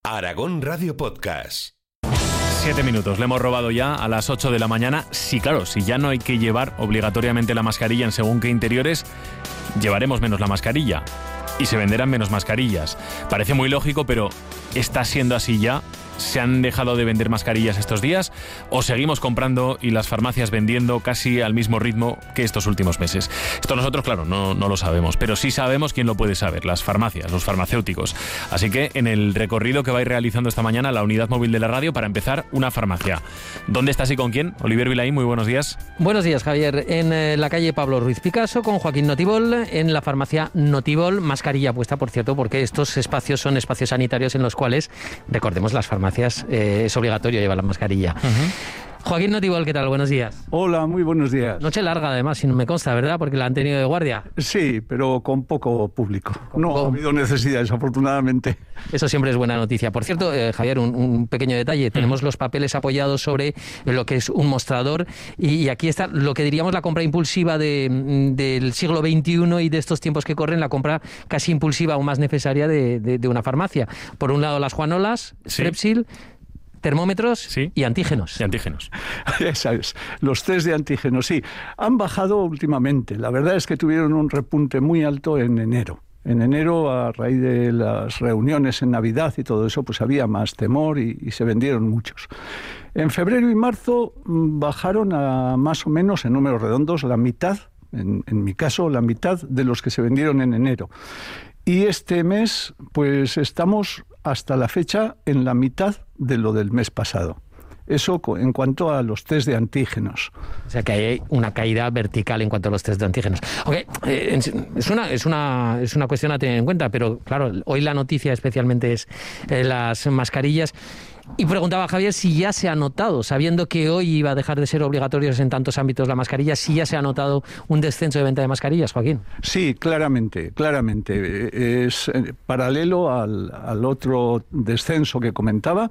Aragón Radio Podcast. 7 minutos, le hemos robado ya a las 8 de la mañana. Sí, claro, si ya no hay que llevar obligatoriamente la mascarilla en según qué interiores, llevaremos menos la mascarilla y se venderán menos mascarillas. Parece muy lógico, pero ¿está siendo así ya? ¿Se han dejado de vender mascarillas estos días o seguimos comprando y las farmacias vendiendo casi al mismo ritmo que estos últimos meses? Esto nosotros, claro, no lo sabemos, pero sí sabemos quién lo puede saber, las farmacias, los farmacéuticos. Así que en el recorrido que vais realizando esta mañana la unidad móvil de la radio, para empezar, una farmacia. ¿Dónde estás y con quién? Oliver Vilaín, muy buenos días. Buenos días, Javier. En la calle Pablo Ruiz Picasso con Joaquín Notibol, en la farmacia Notibol, mascarilla puesta, por cierto, porque estos espacios son espacios sanitarios en los cuales, recordemos, las farmacias es obligatorio llevar la mascarilla. Joaquín Notibol, ¿qué tal? Buenos días. Hola, muy buenos días. Noche larga, además, si no me consta, ¿verdad? Porque la han tenido de guardia. Sí, pero con poco público. No ha habido necesidades, afortunadamente. Eso siempre es buena noticia. Por cierto, Javier, un pequeño detalle. Tenemos los papeles apoyados sobre lo que es un mostrador y aquí está lo que diríamos la compra impulsiva del siglo XXI y de estos tiempos que corren, la compra casi impulsiva o más necesaria de una farmacia. Por un lado, las Juanolas, Strepsil, termómetros, sí, y antígenos. Y antígenos. Esa es. Los test de antígenos, sí. Han bajado últimamente. La verdad es que tuvieron un repunte muy alto en enero. En enero, a raíz de las reuniones en Navidad y todo eso, pues había más temor y se vendieron muchos. En febrero y marzo bajaron a más o menos, en números redondos, la mitad, en mi caso, la mitad de los que se vendieron en enero. Y este mes, pues estamos hasta la fecha en la mitad de lo del mes pasado. Eso en cuanto a los test de antígenos. O sea que hay una caída vertical en cuanto a los test de antígenos. Okay, es una cuestión a tener en cuenta, pero claro, hoy la noticia especialmente es las mascarillas. Y preguntaba a Javier si ya se ha notado, sabiendo que hoy iba a dejar de ser obligatorios en tantos ámbitos la mascarilla, si ya se ha notado un descenso de venta de mascarillas, Joaquín. Sí, claramente. Es paralelo al otro descenso que comentaba.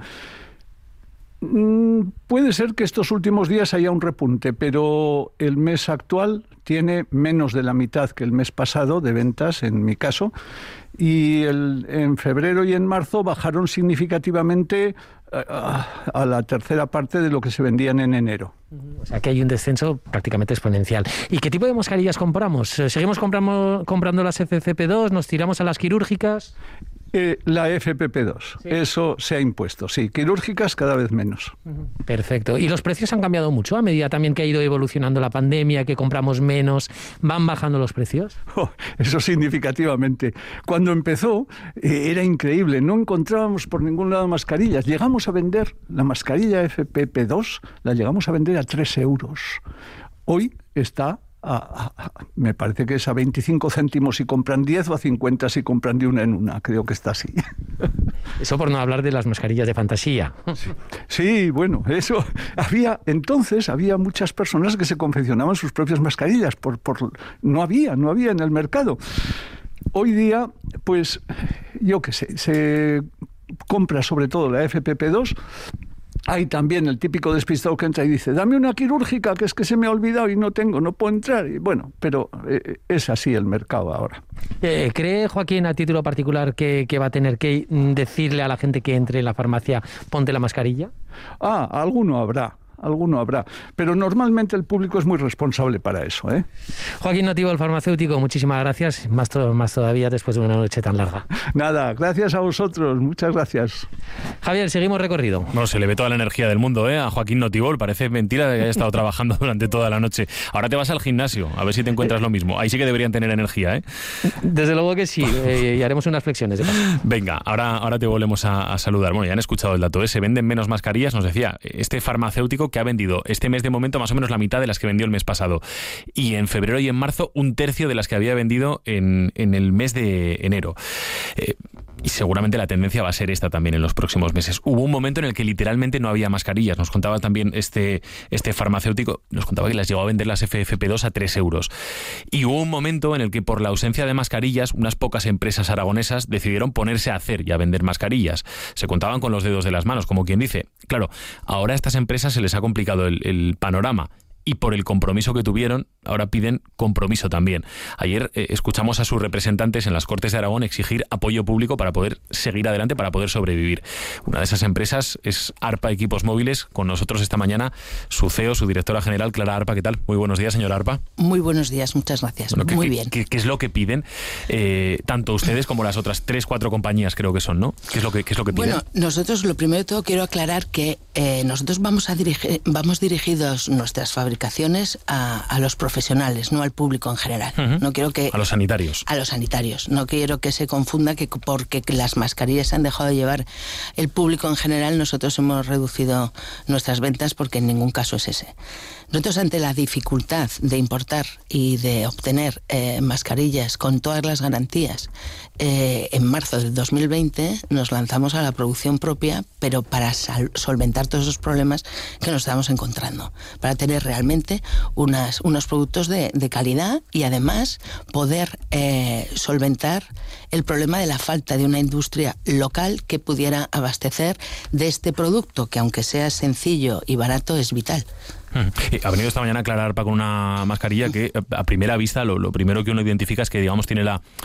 Puede ser que estos últimos días haya un repunte, pero el mes actual tiene menos de la mitad que el mes pasado de ventas, en mi caso, y en febrero y en marzo bajaron significativamente a la tercera parte de lo que se vendían en enero. O sea que hay un descenso prácticamente exponencial. ¿Y qué tipo de mascarillas compramos? ¿Seguimos comprando las FFP2? ¿Nos tiramos a las quirúrgicas? La FFP2, sí. Eso se ha impuesto, sí. Quirúrgicas cada vez menos. Perfecto. ¿Y los precios han cambiado mucho a medida también que ha ido evolucionando la pandemia, que compramos menos? ¿Van bajando los precios? Eso significativamente. Cuando empezó era increíble, no encontrábamos por ningún lado mascarillas. Llegamos a vender la mascarilla FFP2, la llegamos a vender a 3 euros. Hoy está me parece que es a 25 céntimos si compran 10 o a 50 si compran de una en una. Creo que está así. Eso por no hablar de las mascarillas de fantasía. Sí, bueno, eso. Entonces había muchas personas que se confeccionaban sus propias mascarillas. No había en el mercado. Hoy día, pues, yo qué sé, se compra sobre todo la FFP2. Hay también el típico despistado que entra y dice, dame una quirúrgica, que es que se me ha olvidado y no puedo entrar. Y bueno, pero es así el mercado ahora. ¿Cree, Joaquín, a título particular, que va a tener que decirle a la gente que entre en la farmacia, ponte la mascarilla? Alguno habrá. Pero normalmente el público es muy responsable para eso, ¿eh? Joaquín Notibol, farmacéutico, muchísimas gracias, más todavía después de una noche tan larga. Nada, gracias a vosotros, muchas gracias. Javier, seguimos recorrido. No, se le ve toda la energía del mundo, a Joaquín Notibol, parece mentira que haya estado trabajando durante toda la noche. Ahora te vas al gimnasio, a ver si te encuentras lo mismo, ahí sí que deberían tener energía, ¿eh? Desde luego que sí, y haremos unas flexiones de paso. Venga, ahora te volvemos a saludar. Bueno, ya han escuchado el dato, se venden menos mascarillas, nos decía, este farmacéutico que ha vendido este mes de momento más o menos la mitad de las que vendió el mes pasado. Y en febrero y en marzo, 1/3 de las que había vendido en el mes de enero. Y seguramente la tendencia va a ser esta también en los próximos meses. Hubo un momento en el que literalmente no había mascarillas. Nos contaba también este farmacéutico, nos contaba que las llegó a vender las FFP2 a 3 euros. Y hubo un momento en el que por la ausencia de mascarillas, unas pocas empresas aragonesas decidieron ponerse a hacer y a vender mascarillas. Se contaban con los dedos de las manos, como quien dice. Claro, ahora a estas empresas se les ha complicado el panorama. y por el compromiso que tuvieron, ahora piden compromiso también. Ayer escuchamos a sus representantes en las Cortes de Aragón exigir apoyo público para poder seguir adelante, para poder sobrevivir. Una de esas empresas es Arpa Equipos Móviles. Con nosotros esta mañana su CEO, su directora general, Clara Arpa. ¿Qué tal? Muy buenos días, señora Arpa. Muy buenos días, muchas gracias. Bueno, muy bien. ¿Qué es lo que piden tanto ustedes como las otras 3-4 compañías, creo que son, ¿no? ¿Qué es lo que piden? Bueno, nosotros lo primero de todo quiero aclarar que nosotros vamos dirigidos nuestras fabricaciones a los profesionales, no al público en general. No quiero que... A los sanitarios. A los sanitarios. No quiero que se confunda que porque las mascarillas se han dejado de llevar el público en general, nosotros hemos reducido nuestras ventas, porque en ningún caso es ese. Nosotros, ante la dificultad de importar y de obtener mascarillas con todas las garantías, en marzo del 2020 nos lanzamos a la producción propia, pero para solventar todos esos problemas que nos estábamos encontrando, para tener realmente unos productos de calidad y además poder solventar el problema de la falta de una industria local que pudiera abastecer de este producto, que aunque sea sencillo y barato, es vital. Ha venido esta mañana Clara Arpa con una mascarilla que a primera vista lo primero que uno identifica es que, digamos, tiene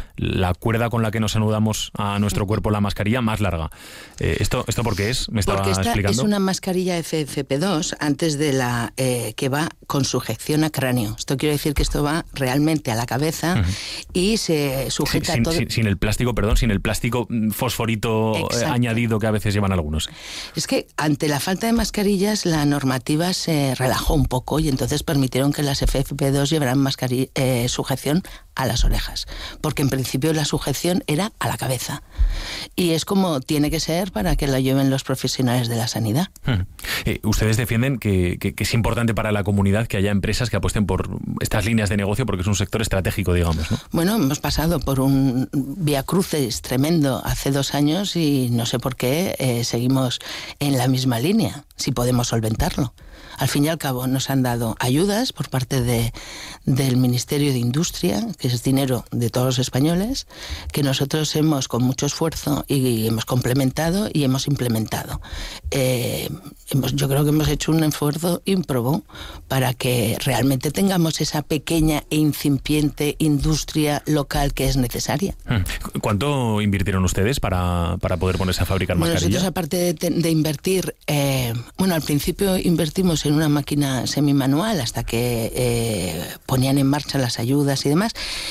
la cuerda con la que nos anudamos a nuestro cuerpo la mascarilla más larga. ¿Esto por qué es? Me estaba explicando. Porque esta es una mascarilla FFP2 antes de la que va con sujeción a cráneo. Esto quiere decir que esto va realmente a la cabeza y se sujeta sin el plástico, sin el plástico fosforito añadido que a veces llevan algunos. Es que ante la falta de mascarillas la normativa se relajó un poco y entonces permitieron que las FFP2 llevaran sujeción a las orejas, porque en principio la sujeción era a la cabeza y es como tiene que ser para que la lleven los profesionales de la sanidad. Ustedes defienden que es importante para la comunidad que haya empresas que apuesten por estas líneas de negocio porque es un sector estratégico, digamos, ¿no? Bueno, hemos pasado por un viacrucis tremendo hace 2 años y no sé por qué seguimos en la misma línea, si podemos solventarlo. Al fin y al cabo nos han dado ayudas por parte del Ministerio de Industria, que es dinero de todos los españoles, que nosotros hemos con mucho esfuerzo y hemos complementado y hemos implementado. Yo creo que hemos hecho un esfuerzo ímprobo para que realmente tengamos esa pequeña e incipiente industria local que es necesaria. ¿Cuánto invirtieron ustedes para poder ponerse a fabricar mascarillas? Nosotros, aparte de invertir, al principio invertimos en una máquina semimanual hasta que ponían en marcha las ayudas y demás,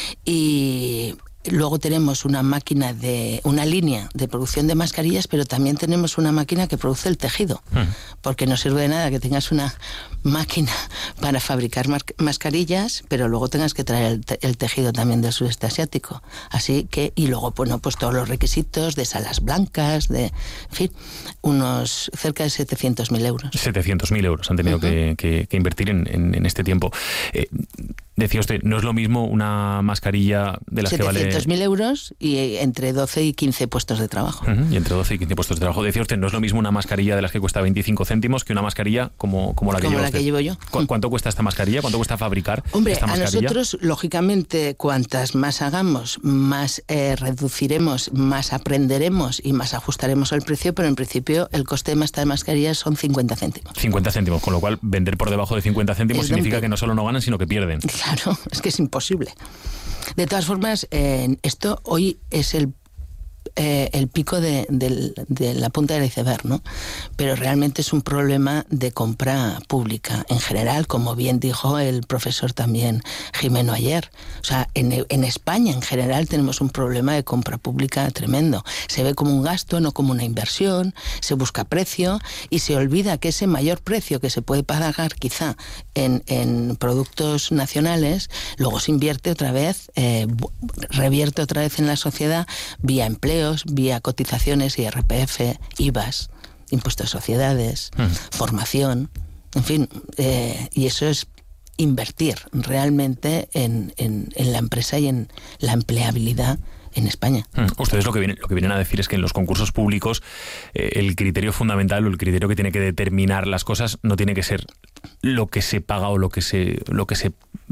y luego tenemos una línea de producción de mascarillas, pero también tenemos una máquina que produce el tejido, porque no sirve de nada que tengas una máquina para fabricar mascarillas, pero luego tengas que traer el tejido también del sudeste asiático. Así que, y luego, pues todos los requisitos de salas blancas, en fin, unos cerca de 700.000 euros. 700.000 euros han tenido que invertir en este tiempo. Decía usted, no es lo mismo una mascarilla de las que vale... 700.000 euros y entre 12 y 15 puestos de trabajo. Y entre 12 y 15 puestos de trabajo. Decía usted, no es lo mismo una mascarilla de las que cuesta 25 céntimos que una mascarilla como la que lleva usted. Que llevo yo. ¿Cuánto cuesta esta mascarilla? ¿Cuánto cuesta fabricar esta mascarilla? A nosotros, lógicamente, cuantas más hagamos, más reduciremos, más aprenderemos y más ajustaremos el precio, pero en principio el coste de esta mascarilla son 50 céntimos. 50 céntimos, con lo cual vender por debajo de 50 céntimos significa que no solo no ganan, sino que pierden. Claro, es que es imposible. De todas formas, esto hoy es el pico de la punta del iceberg, ¿no? Pero realmente es un problema de compra pública en general, como bien dijo el profesor también Jimeno ayer. O sea, en España en general tenemos un problema de compra pública tremendo. Se ve como un gasto, no como una inversión, se busca precio y se olvida que ese mayor precio que se puede pagar quizá en productos nacionales, luego se invierte otra vez, revierte otra vez en la sociedad vía empleo, vía cotizaciones, IRPF, IVAs, impuestos de sociedades, formación, en fin, y eso es invertir realmente en la empresa y en la empleabilidad en España. Ustedes lo que vienen a decir es que en los concursos públicos el criterio fundamental o el criterio que tiene que determinar las cosas no tiene que ser lo que se paga o lo que se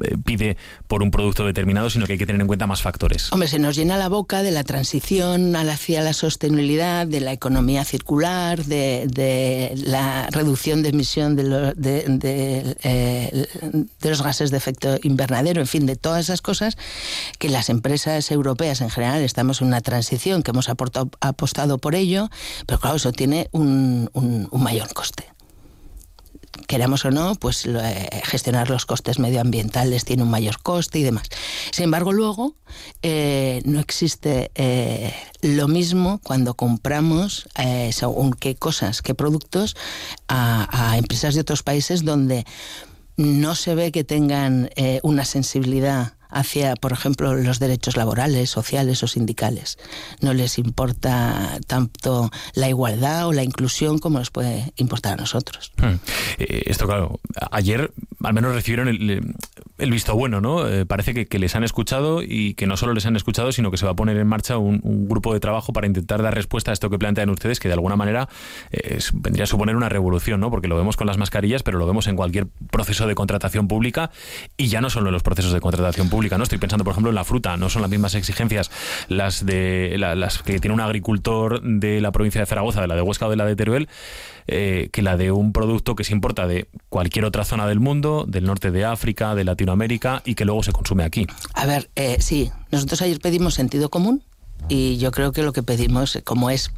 pide por un producto determinado, sino que hay que tener en cuenta más factores. Hombre, se nos llena la boca de la transición hacia la sostenibilidad, de la economía circular, de la reducción de emisión de los gases de efecto invernadero, en fin, de todas esas cosas que las empresas europeas en general estamos en una transición, que hemos apostado por ello, pero claro, eso tiene un mayor coste. Queramos o no, pues gestionar los costes medioambientales tiene un mayor coste y demás. Sin embargo, luego no existe lo mismo cuando compramos según qué cosas, qué productos a empresas de otros países donde no se ve que tengan una sensibilidad hacia, por ejemplo, los derechos laborales, sociales o sindicales. No les importa tanto la igualdad o la inclusión como nos puede importar a nosotros. Esto, claro, ayer al menos recibieron el visto bueno, ¿no? Parece que les han escuchado, y que no solo les han escuchado, sino que se va a poner en marcha un grupo de trabajo para intentar dar respuesta a esto que plantean ustedes, que de alguna manera vendría a suponer una revolución, ¿no? Porque lo vemos con las mascarillas, pero lo vemos en cualquier proceso de contratación pública, y ya no solo en los procesos de contratación pública, ¿no? Estoy pensando, por ejemplo, en la fruta. No son las mismas exigencias las que tiene un agricultor de la provincia de Zaragoza, de la de Huesca o de la de Teruel, que la de un producto que se importa de cualquier otra zona del mundo, del norte de África, de Latinoamérica, y que luego se consume aquí. A ver, sí, nosotros ayer pedimos sentido común, y yo creo que lo que pedimos, como es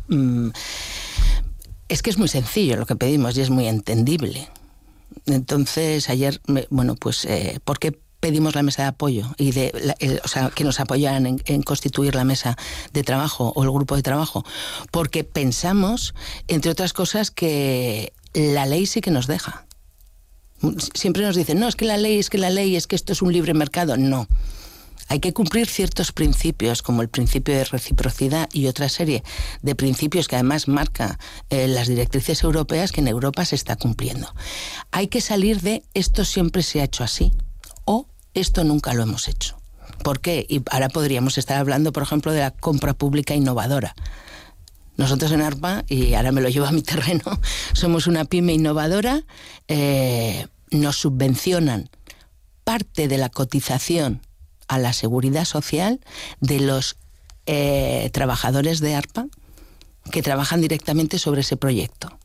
que es muy sencillo lo que pedimos y es muy entendible. Entonces, ayer, ¿por qué pedimos la mesa de apoyo y que nos apoyaran en constituir la mesa de trabajo o el grupo de trabajo? Porque pensamos, entre otras cosas, que la ley sí que nos deja. Siempre nos dicen, no, es que la ley, es que esto es un libre mercado. No. Hay que cumplir ciertos principios, como el principio de reciprocidad y otra serie de principios que además marca las directrices europeas, que en Europa se está cumpliendo. Hay que salir de esto siempre se ha hecho así, o esto nunca lo hemos hecho. ¿Por qué? Y ahora podríamos estar hablando, por ejemplo, de la compra pública innovadora. Nosotros en ARPA, y ahora me lo llevo a mi terreno, somos una pyme innovadora, nos subvencionan parte de la cotización a la seguridad social de los trabajadores de ARPA que trabajan directamente sobre ese proyecto.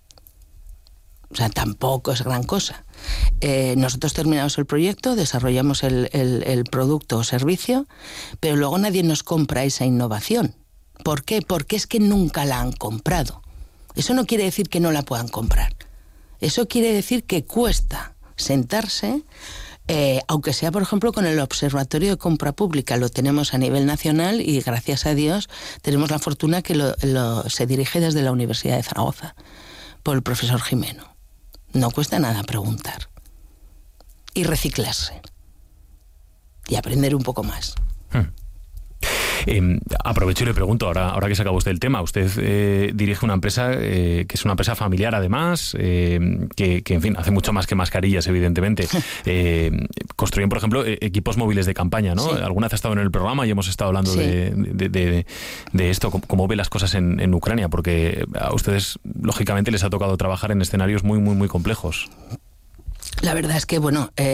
O sea, tampoco es gran cosa. Nosotros terminamos el proyecto, desarrollamos el producto o servicio, pero luego nadie nos compra esa innovación. ¿Por qué? Porque es que nunca la han comprado. Eso no quiere decir que no la puedan comprar. Eso quiere decir que cuesta sentarse, aunque sea, por ejemplo, con el Observatorio de Compra Pública. Lo tenemos a nivel nacional y, gracias a Dios, tenemos la fortuna que se dirige desde la Universidad de Zaragoza, por el profesor Jimeno. No cuesta nada preguntar y reciclarse y aprender un poco más. Aprovecho y le pregunto, ahora que se acabó usted el tema, usted dirige una empresa que es una empresa familiar, además, que en fin, hace mucho más que mascarillas, evidentemente. Construyen, por ejemplo, equipos móviles de campaña, ¿no? Sí. Alguna vez ha estado en el programa y hemos estado hablando de esto, cómo ve las cosas en Ucrania, porque a ustedes, lógicamente, les ha tocado trabajar en escenarios muy, muy, muy complejos. La verdad es que,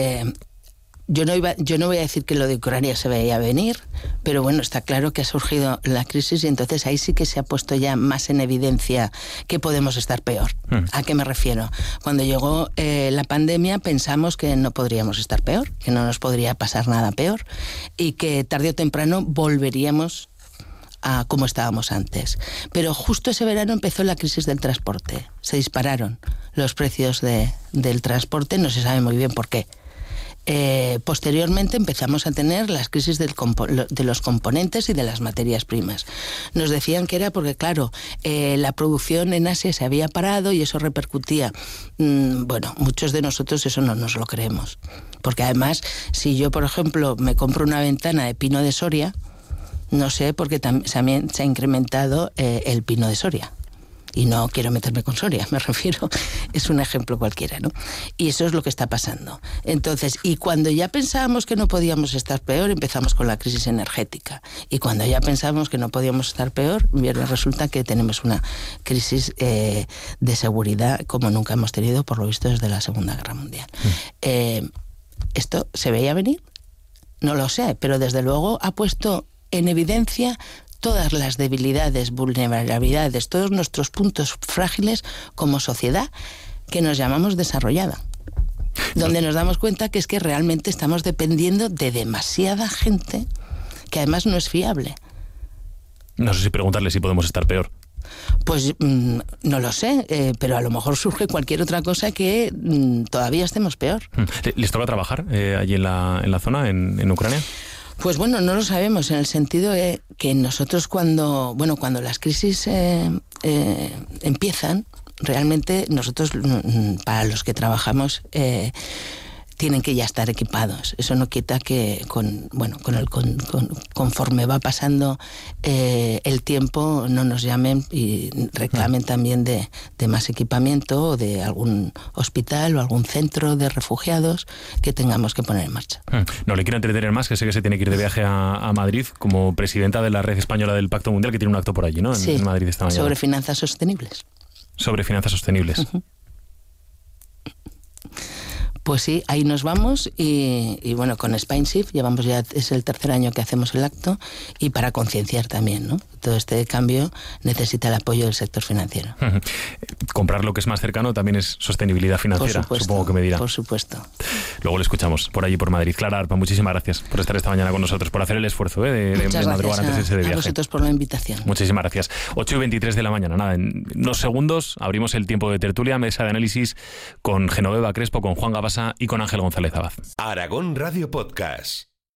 yo no voy a decir que lo de Ucrania se veía venir, pero bueno, está claro que ha surgido la crisis y entonces ahí sí que se ha puesto ya más en evidencia que podemos estar peor. ¿A qué me refiero? Cuando llegó la pandemia pensamos que no podríamos estar peor, que no nos podría pasar nada peor y que tarde o temprano volveríamos a como estábamos antes. Pero justo ese verano empezó la crisis del transporte. Se dispararon los precios del transporte, no se sabe muy bien por qué. Posteriormente empezamos a tener las crisis de los componentes y de las materias primas. Nos decían que era porque, claro, la producción en Asia se había parado y eso repercutía. Muchos de nosotros eso no nos lo creemos. Porque además, si yo, por ejemplo, me compro una ventana de pino de Soria, no sé, porque también se ha incrementado el pino de Soria. Y no quiero meterme con Soria, me refiero, es un ejemplo cualquiera, ¿no? Y eso es lo que está pasando. Entonces, y cuando ya pensábamos que no podíamos estar peor, empezamos con la crisis energética. Y cuando ya pensábamos que no podíamos estar peor, resulta que tenemos una crisis de seguridad como nunca hemos tenido, por lo visto, desde la Segunda Guerra Mundial. ¿Esto se veía venir? no lo sé, pero desde luego ha puesto en evidencia todas las debilidades, vulnerabilidades, todos nuestros puntos frágiles como sociedad que nos llamamos desarrollada. Donde nos damos cuenta que es que realmente estamos dependiendo de demasiada gente que además no es fiable. No sé si preguntarle si podemos estar peor. Pues no lo sé, pero a lo mejor surge cualquier otra cosa que todavía estemos peor. ¿Les toca trabajar allí en la zona, en Ucrania? Pues bueno, no lo sabemos, en el sentido de que nosotros cuando las crisis empiezan, realmente nosotros, para los que trabajamos, tienen que ya estar equipados. Eso no quita que conforme va pasando el tiempo no nos llamen y reclamen también de más equipamiento o de algún hospital o algún centro de refugiados que tengamos que poner en marcha. No le quiero entretener más, que sé que se tiene que ir de viaje a Madrid como presidenta de la Red Española del Pacto Mundial, que tiene un acto por allí, ¿no? En Madrid esta mañana. Sobre finanzas sostenibles. Sobre finanzas sostenibles. Uh-huh. Pues sí, ahí nos vamos y bueno, con SpainShift llevamos ya, es el tercer año que hacemos el acto, y para concienciar también, ¿no? Todo este cambio necesita el apoyo del sector financiero. Comprar lo que es más cercano también es sostenibilidad financiera, supongo que me dirá. Por supuesto. Luego le escuchamos por allí por Madrid. Clara Arpa, muchísimas gracias por estar esta mañana con nosotros, por hacer el esfuerzo de madrugar antes de irse de viaje. A vosotros por la invitación. Muchísimas gracias. 8:23 de la mañana. Nada, en unos segundos abrimos el tiempo de tertulia, mesa de análisis con Genoveva Crespo, con Juan Gabasa y con Ángel González Abad. Aragón Radio Podcast.